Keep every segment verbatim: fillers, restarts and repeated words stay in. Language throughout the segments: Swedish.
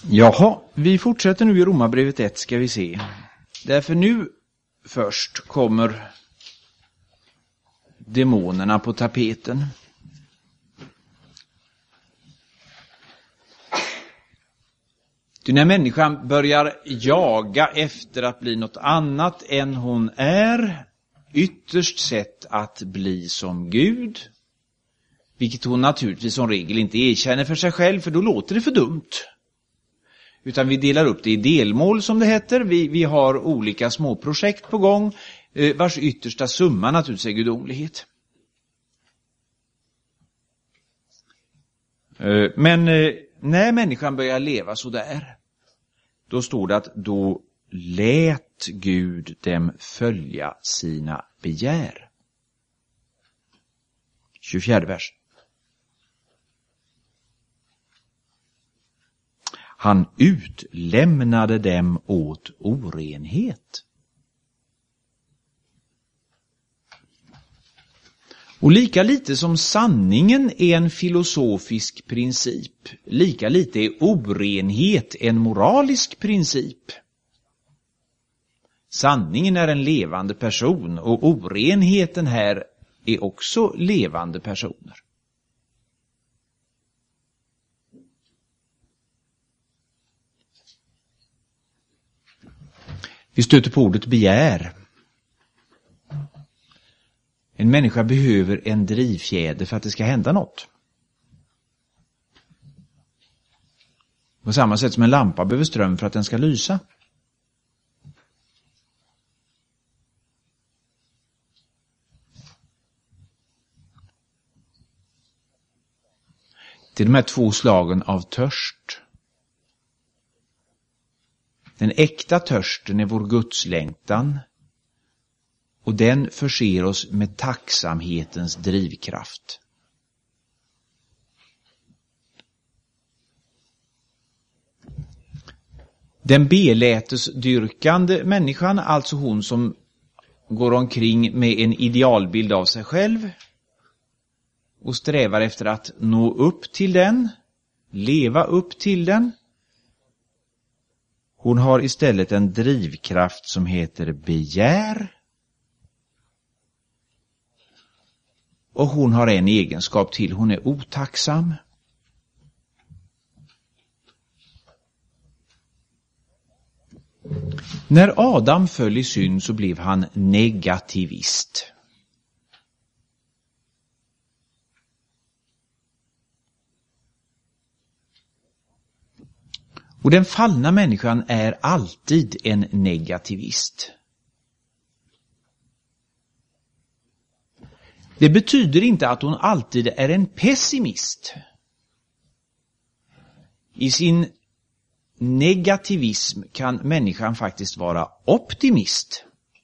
Jaha, vi fortsätter nu i Romarbrevet ett, ska vi se. Därför nu först kommer demonerna på tapeten. Ty när människan börjar jaga efter att bli något annat än hon är, ytterst sett att bli som Gud, vilket hon naturligtvis som regel inte erkänner för sig själv, för då låter det för dumt. Utan vi delar upp det i delmål, som det heter. Vi, vi har olika små projekt på gång, eh, vars yttersta summa naturligtvis är gudomlighet. Eh, men eh, när människan börjar leva så där, då står det att då lät Gud dem följa sina begär. tjugofjärde vers. Han utlämnade dem åt orenhet. Och lika lite som sanningen är en filosofisk princip, lika lite är orenhet en moralisk princip. Sanningen är en levande person, och orenheten här är också levande personer. Vi stöter på ordet begär. En människa behöver en drivfjäder för att det ska hända något. På samma sätt som en lampa behöver ström för att den ska lysa. Det är de här två slagen av törst. Den äkta törsten är vår gudslängtan, och den förser oss med tacksamhetens drivkraft. Den belätesdyrkande människan, alltså hon som går omkring med en idealbild av sig själv och strävar efter att nå upp till den, leva upp till den, hon har istället en drivkraft som heter begär. Och hon har en egenskap till, hon är otacksam. När Adam föll i synd så blev han negativist. Och den fallna människan är alltid en negativist. Det betyder inte att hon alltid är en pessimist. I sin negativism kan människan faktiskt vara optimist.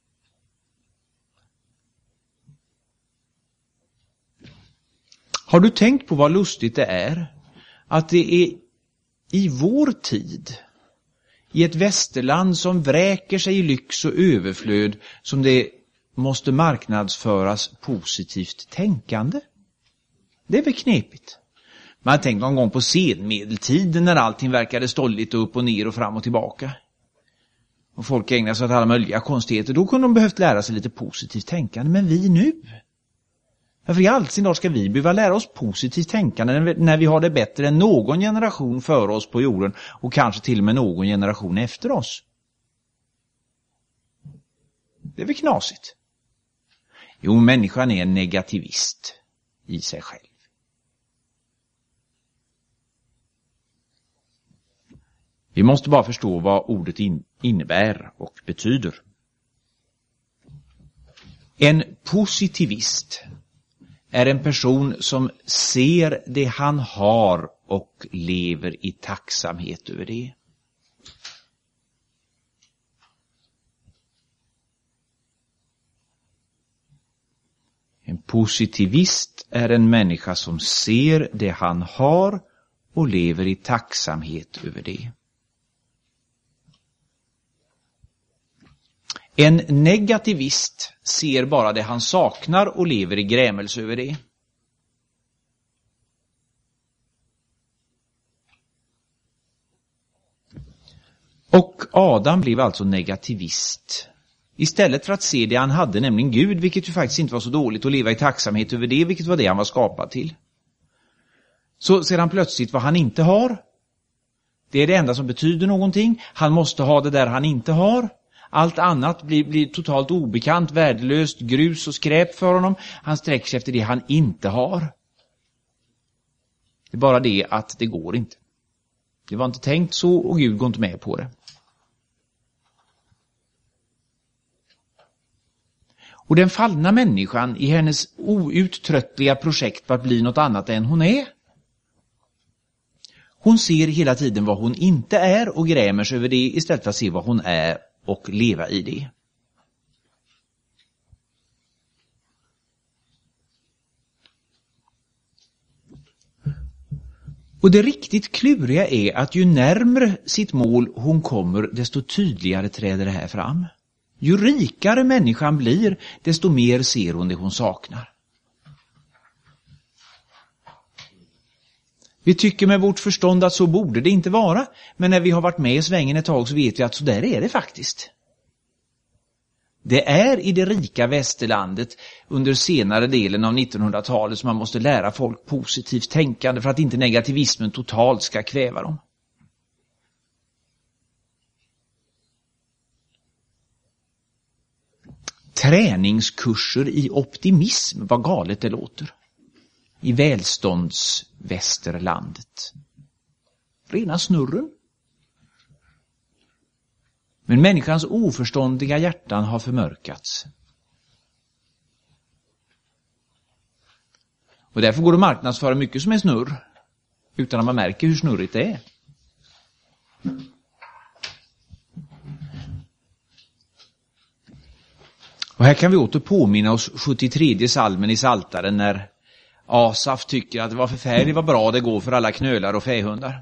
Har du tänkt på vad lustigt det är? Att det är i vår tid, i ett västerland som vräker sig i lyx och överflöd, som det måste marknadsföras positivt tänkande. Det är väl knepigt. Man har tänkt någon gång på senmedeltiden när allting verkade stolligt och upp och ner och fram och tillbaka. Och folk ägnar sig åt alla möjliga konstigheter. Då kunde de behövt lära sig lite positivt tänkande. Men vi nu? Varför i all sin dag ska vi behöva lära oss positivt tänkande när vi har det bättre än någon generation före oss på jorden och kanske till och med någon generation efter oss? Det är väl knasigt. Jo, människan är en negativist i sig själv. Vi måste bara förstå vad ordet in- innebär och betyder. En positivist är en person som ser det han har och lever i tacksamhet över det. En positivist är en människa som ser det han har och lever i tacksamhet över det. En negativist ser bara det han saknar och lever i grämelse över det. Och Adam blev alltså negativist. Istället för att se det han hade, nämligen Gud, vilket ju faktiskt inte var så dåligt, och leva i tacksamhet över det, vilket var det han var skapad till. Så ser han plötsligt vad han inte har. Det är det enda som betyder någonting. Han måste ha det där han inte har. Allt annat blir, blir totalt obekant, värdelöst, grus och skräp för honom. Han sträcker sig efter det han inte har. Det är bara det att det går inte. Det var inte tänkt så och Gud går inte med på det. Och den fallna människan i hennes outtröttliga projekt på att bli något annat än hon är. Hon ser hela tiden vad hon inte är och grämer sig över det istället för att se vad hon är och leva i det. Och det riktigt kluriga är att ju närmare sitt mål hon kommer, desto tydligare träder det här fram. Ju rikare människan blir, desto mer ser hon det hon saknar. Vi tycker med vårt förstånd att så borde det inte vara, men när vi har varit med i svängen ett tag så vet vi att så där är det faktiskt. Det är i det rika västerlandet under senare delen av nittonhundratalet som man måste lära folk positivt tänkande för att inte negativismen totalt ska kväva dem. Träningskurser i optimism, vad galet det låter. I välståndsvästerlandet. Rena snurren. Men människans oförståndiga hjärtan har förmörkats. Och därför går det att marknadsföra mycket som är snurr. Utan att man märker hur snurrigt det är. Och här kan vi åter påminna oss sjuttiotre salmen i Saltaren när Asaf tycker att det var förfärligt vad bra det går för alla knölar och fähundar.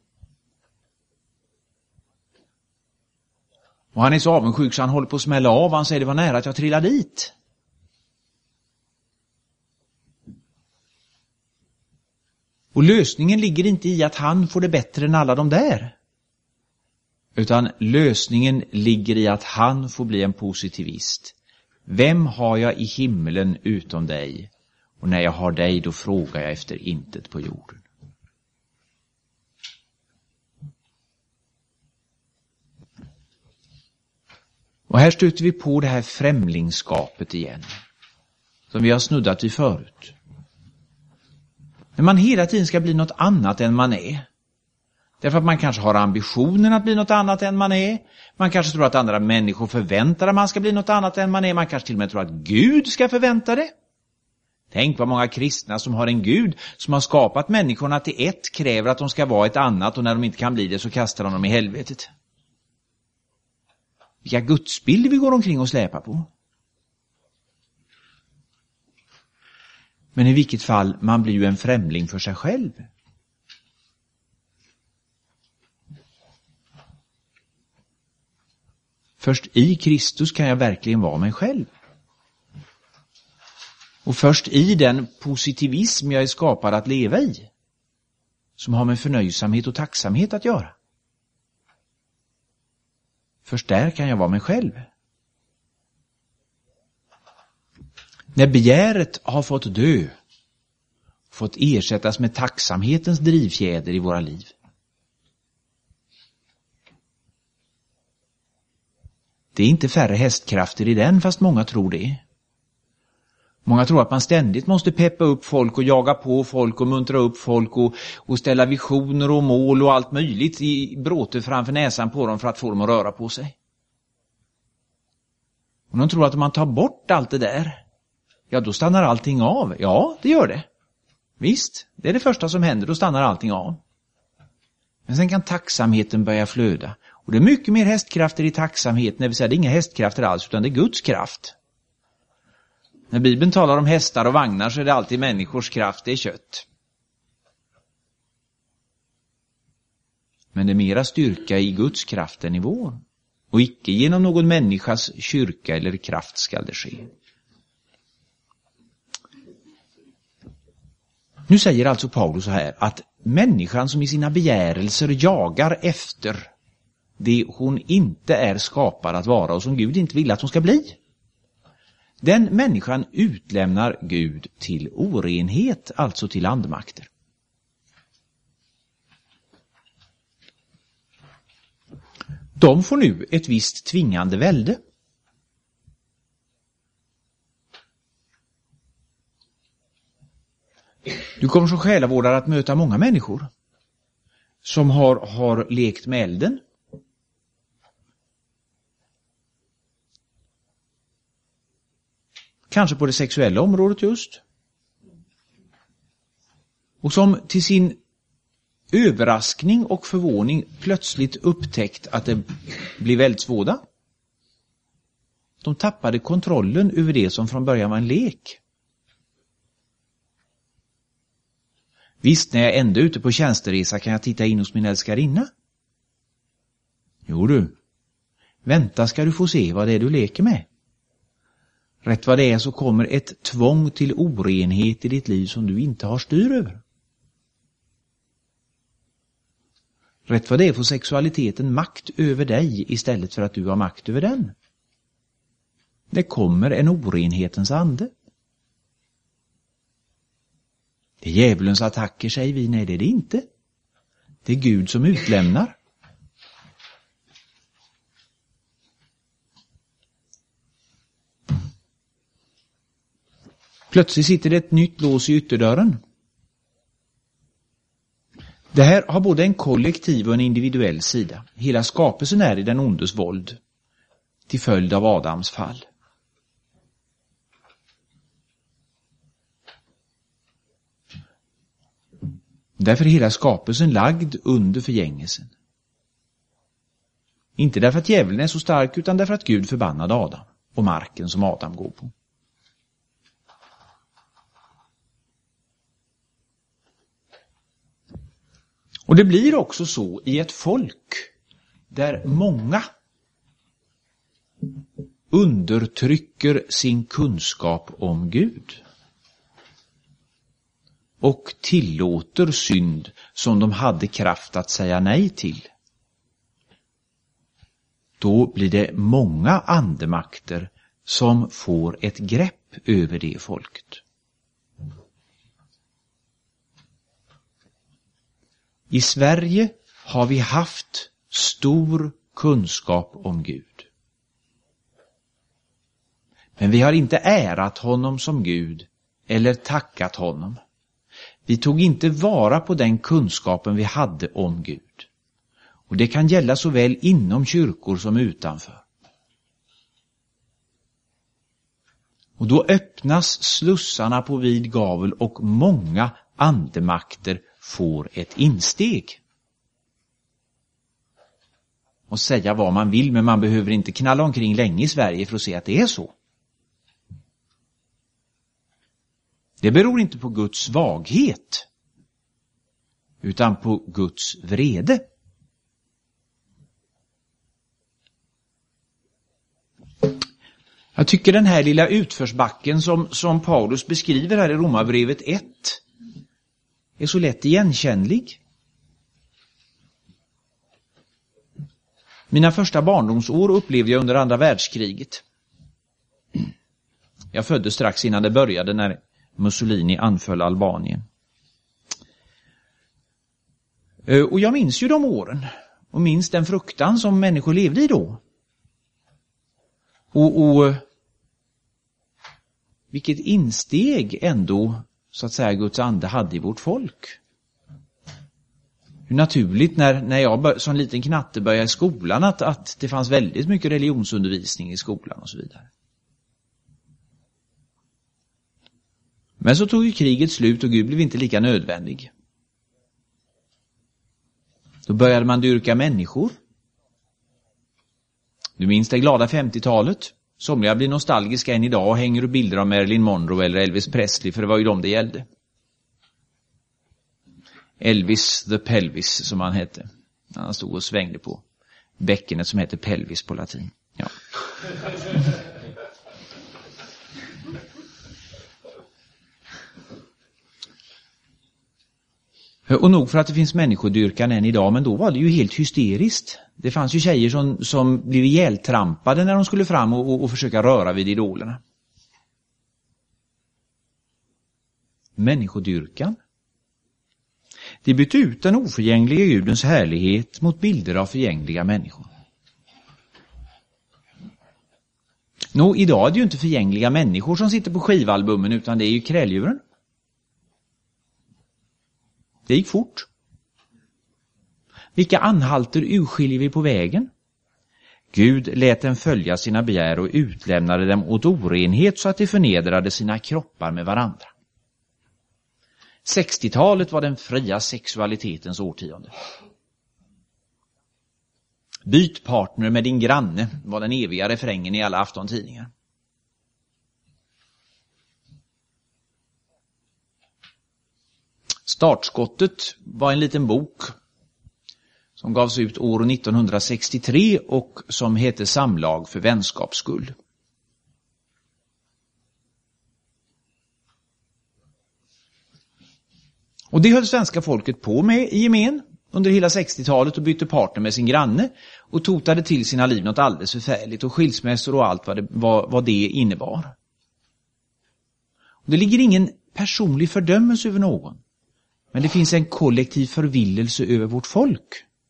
Och han är så avundsjuk så han håller på att smälla av. Han säger det var nära att jag trillade dit. Och lösningen ligger inte i att han får det bättre än alla de där. Utan lösningen ligger i att han får bli en positivist. Vem har jag i himlen utom dig? Och när jag har dig då frågar jag efter intet på jorden. Och här stöter vi på det här främlingskapet igen. Som vi har snuddat vid förut. När man hela tiden ska bli något annat än man är. Därför att man kanske har ambitionen att bli något annat än man är. Man kanske tror att andra människor förväntar att man ska bli något annat än man är. Man kanske till och med tror att Gud ska förvänta det. Tänk vad många kristna som har en Gud som har skapat människorna till ett kräver att de ska vara ett annat och när de inte kan bli det så kastar de dem i helvetet. Vilka gudsbilder vi går omkring och släpar på. Men i vilket fall, man blir ju en främling för sig själv. Först i Kristus kan jag verkligen vara mig själv. Och först i den positivism jag är skapad att leva i, som har med förnöjsamhet och tacksamhet att göra. Först där kan jag vara mig själv. När begäret har fått dö, fått ersättas med tacksamhetens drivfjäder i våra liv. Det är inte färre hästkrafter i den, fast många tror det. Många tror att man ständigt måste peppa upp folk och jaga på folk och muntra upp folk och, och ställa visioner och mål och allt möjligt i bråte framför näsan på dem för att få dem att röra på sig. Och de tror att om man tar bort allt det där, ja då stannar allting av. Ja, det gör det. Visst, det är det första som händer, då stannar allting av. Men sen kan tacksamheten börja flöda. Och det är mycket mer hästkrafter i tacksamhet, när vi säger det är inga hästkrafter alls utan det är Guds kraft. När Bibeln talar om hästar och vagnar så är det alltid människors kraft, det är kött. Men det är mera styrka i Guds kraft än i vår. Och icke genom någon människas kyrka eller kraft skall det ske. Nu säger alltså Paulus så här att människan som i sina begärelser jagar efter det hon inte är skapad att vara och som Gud inte vill att hon ska bli. Den människan utlämnar Gud till orenhet, alltså till andemakter. De får nu ett visst tvingande välde. Du kommer som själavårdare att möta många människor som har, har lekt med elden. Kanske på det sexuella området just. Och som till sin överraskning och förvåning plötsligt upptäckt att det blir väldigt svåda. De tappade kontrollen över det som från början var en lek. Visst, när jag ändå är ute på tjänsteresa kan jag titta in hos min älskarinna. Jo du, vänta ska du få se vad det är du leker med. Rätt vad det är så kommer ett tvång till orenhet i ditt liv som du inte har styr över. Rätt vad det är får sexualiteten makt över dig istället för att du har makt över den. Det kommer en orenhetens ande. Det är djävulens attacker, säger vi. Nej, det är det inte. Det är Gud som utlämnar. Plötsligt sitter det ett nytt lås i ytterdörren. Det här har både en kollektiv och en individuell sida. Hela skapelsen är i den ondes våld till följd av Adams fall. Därför är hela skapelsen lagd under förgängelsen. Inte därför att djävulen är så stark utan därför att Gud förbannade Adam och marken som Adam går på. Och det blir också så i ett folk där många undertrycker sin kunskap om Gud och tillåter synd som de hade kraft att säga nej till. Då blir det många andemakter som får ett grepp över det folket. I Sverige har vi haft stor kunskap om Gud. Men vi har inte ärat honom som Gud eller tackat honom. Vi tog inte vara på den kunskapen vi hade om Gud. Och det kan gälla såväl inom kyrkor som utanför. Och då öppnas slussarna på vid gavel och många andemakter får ett insteg. Och säga vad man vill, men man behöver inte knalla omkring länge i Sverige för att se att det är så. Det beror inte på Guds svaghet utan på Guds vrede. Jag tycker den här lilla utförsbacken som, som Paulus beskriver här i Romarbrevet ett är så lätt igenkännlig. Mina första barndomsår upplevde jag under andra världskriget. Jag föddes strax innan det började när Mussolini anföll Albanien. Och jag minns ju de åren och minns den fruktan som människor levde i då. Och, och vilket insteg ändå så att säga Guds ande hade i vårt folk. Hur naturligt när, när jag bör, som liten knatte började i skolan att, att det fanns väldigt mycket religionsundervisning i skolan och så vidare. Men så tog ju kriget slut och Gud blev inte lika nödvändig. Då började man dyrka människor. Du minns det glada femtiotalet. Somliga blir nostalgiska än idag och hänger upp bilder av Marilyn Monroe eller Elvis Presley, för det var ju dem det gällde. Elvis the Pelvis som han hette. Han stod och svängde på bäckenet som heter pelvis på latin. Ja. Och nog för att det finns människodyrkan än idag, men då var det ju helt hysteriskt. Det fanns ju tjejer som, som blev ihjältrampade när de skulle fram och, och, och försöka röra vid idolerna. Människodyrkan. Det bytte ut den oförgängliga Gudens härlighet mot bilder av förgängliga människor. Nå, idag är det ju inte förgängliga människor som sitter på skivalbumen, utan det är ju kräldjuren. Det gick fort. Vilka anhalter urskiljer vi på vägen? Gud lät dem följa sina begär och utlämnade dem åt orenhet så att de förnedrade sina kroppar med varandra. sextiotalet var den fria sexualitetens årtionde. Byt partner med din granne var den eviga refrängen i alla aftontidningar. Startskottet var en liten bok som gavs ut år nittonhundrasextiotre och som heter Samlag för vänskaps skull. Och det höll svenska folket på med i gemen under hela sextiotalet och bytte partner med sin granne och totade till sina liv något alldeles förfärligt och skilsmässor och allt vad det, vad, vad det innebar. Och det ligger ingen personlig fördömelse över någon, men det finns en kollektiv förvillelse över vårt folk.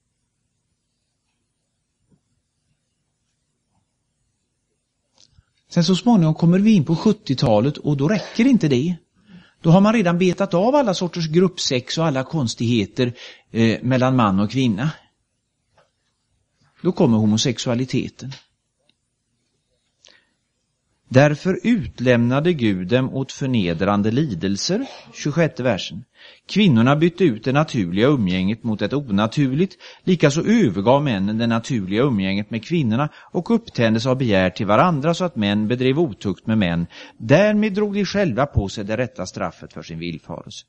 Sen så småningom kommer vi in på sjuttiotalet och då räcker inte det. Då har man redan betat av alla sorters gruppsex och alla konstigheter eh, mellan man och kvinna. Då kommer homosexualiteten. Därför utlämnade Gud dem åt förnedrande lidelser, tjugosjätte versen. Kvinnorna bytte ut det naturliga umgänget mot ett onaturligt, likaså övergav männen det naturliga umgänget med kvinnorna och upptändes av begär till varandra så att män bedrev otukt med män. Därmed drog de själva på sig det rätta straffet för sin villfarelse.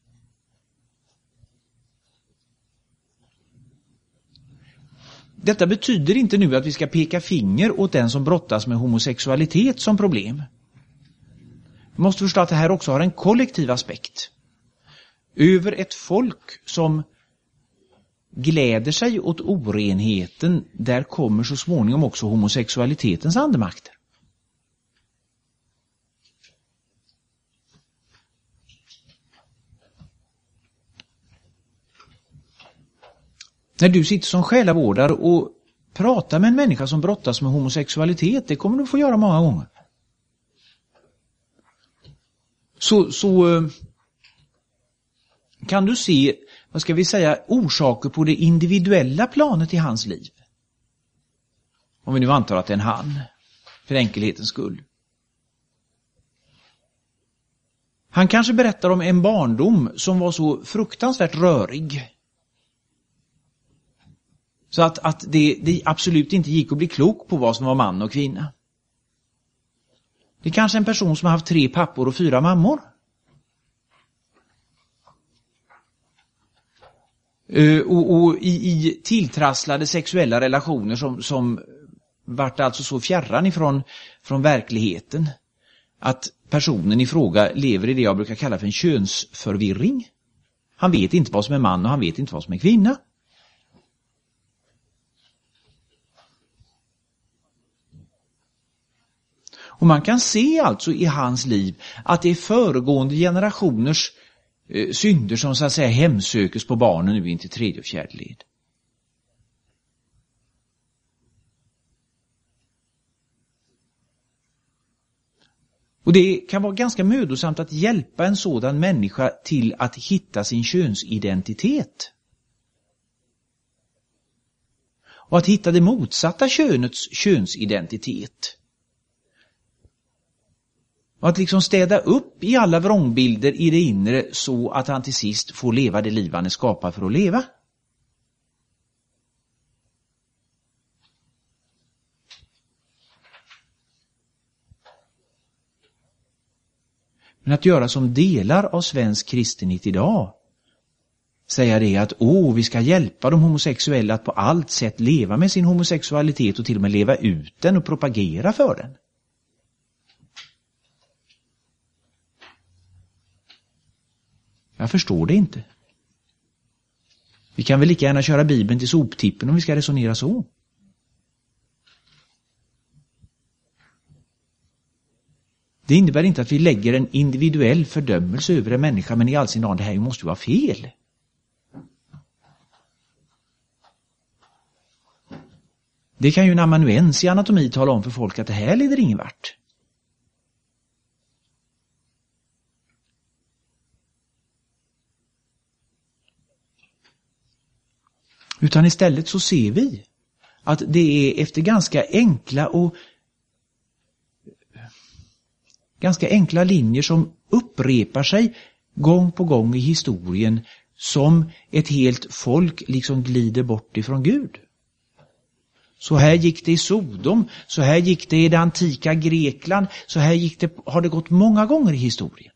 Detta betyder inte nu att vi ska peka finger åt den som brottas med homosexualitet som problem. Vi måste förstå att det här också har en kollektiv aspekt. Över ett folk som gläder sig åt orenheten, där kommer så småningom också homosexualitetens andemakter. När du sitter som själavårdare och pratar med en människa som brottas med homosexualitet, det kommer du få göra många gånger. Så, så kan du se, vad ska vi säga, orsaker på det individuella planet i hans liv. Om vi nu antar att det är en han, för enkelhetens skull. Han kanske berättar om en barndom som var så fruktansvärt rörig. Så att, att det, det absolut inte gick att bli klok på vad som var man och kvinna. Det är kanske en person som har haft tre pappor och fyra mammor. Uh, och, och i, i tilltrasslade sexuella relationer som, som vart alltså så fjärran ifrån från verkligheten att personen i fråga lever i det jag brukar kalla för en könsförvirring. Han vet inte vad som är man och han vet inte vad som är kvinna. Och man kan se alltså i hans liv att det är föregående generationers eh, synder som så att säga hemsökes på barnen nu in till tredje och fjärde led. Och det kan vara ganska mödosamt att hjälpa en sådan människa till att hitta sin könsidentitet. Och att hitta det motsatta könets könsidentitet. Och att liksom städa upp i alla vrångbilder i det inre så att han till sist får leva det liv han är skapad för att leva. Men att göra som delar av svensk kristenhet idag, säga det att åh, vi ska hjälpa de homosexuella att på allt sätt leva med sin homosexualitet och till och med leva ut den och propagera för den. Jag förstår det inte. Vi kan väl lika gärna köra Bibeln till soptippen om vi ska resonera så. Det innebär inte att vi lägger en individuell fördömelse över en människa, men i all sin dag, det här måste ju vara fel. Det kan ju en amanuens i anatomi tala om för folk att det här leder ingen vart. Utan istället så ser vi att det är efter ganska enkla och ganska enkla linjer som upprepar sig gång på gång i historien som ett helt folk liksom glider bort ifrån Gud. Så här gick det i Sodom, så här gick det i det antika Grekland, så här gick det, har det gått många gånger i historien.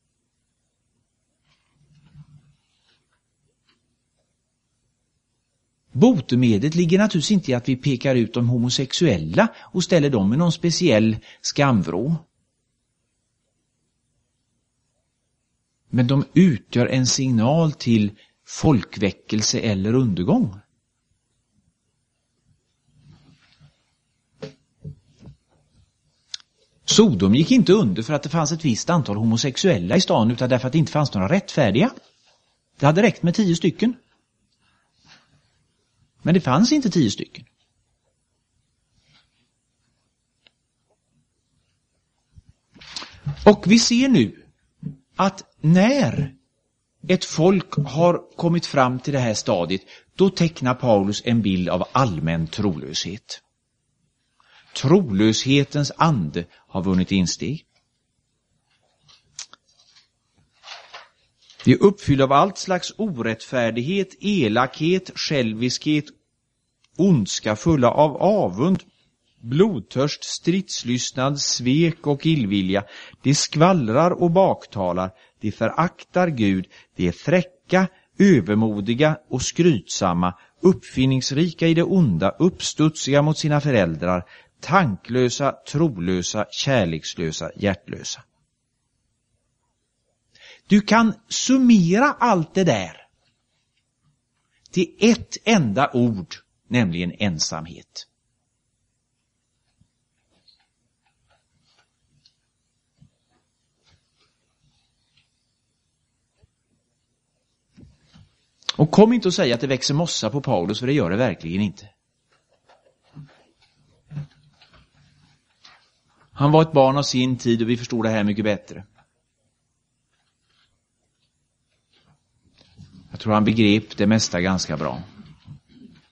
Botemedlet ligger naturligtvis inte i att vi pekar ut de homosexuella och ställer dem i någon speciell skamvrå. Men de utgör en signal till folkväckelse eller undergång. Sodom gick inte under för att det fanns ett visst antal homosexuella i stan, utan därför att det inte fanns några rättfärdiga. Det hade räckt med tio stycken. Men det fanns inte tio stycken. Och vi ser nu att när ett folk har kommit fram till det här stadiet, då tecknar Paulus en bild av allmän trolöshet. Trolöshetens ande har vunnit insteg. Vi är uppfyllda av allt slags orättfärdighet, elakhet, själviskhet, ondska, fulla av avund, blodtörst, stridslystnad, svek och illvilja. De skvallrar och baktalar, de föraktar Gud, de är fräcka, övermodiga och skrytsamma, uppfinningsrika i det onda, uppstudsiga mot sina föräldrar, tanklösa, trolösa, kärlekslösa, hjärtlösa. Du kan summera allt det där till ett enda ord, nämligen ensamhet. Och kom inte att säga att det växer mossa på Paulus, för det gör det verkligen inte. Han var ett barn av sin tid och vi förstår det här mycket bättre. Jag tror han begrep det mesta ganska bra.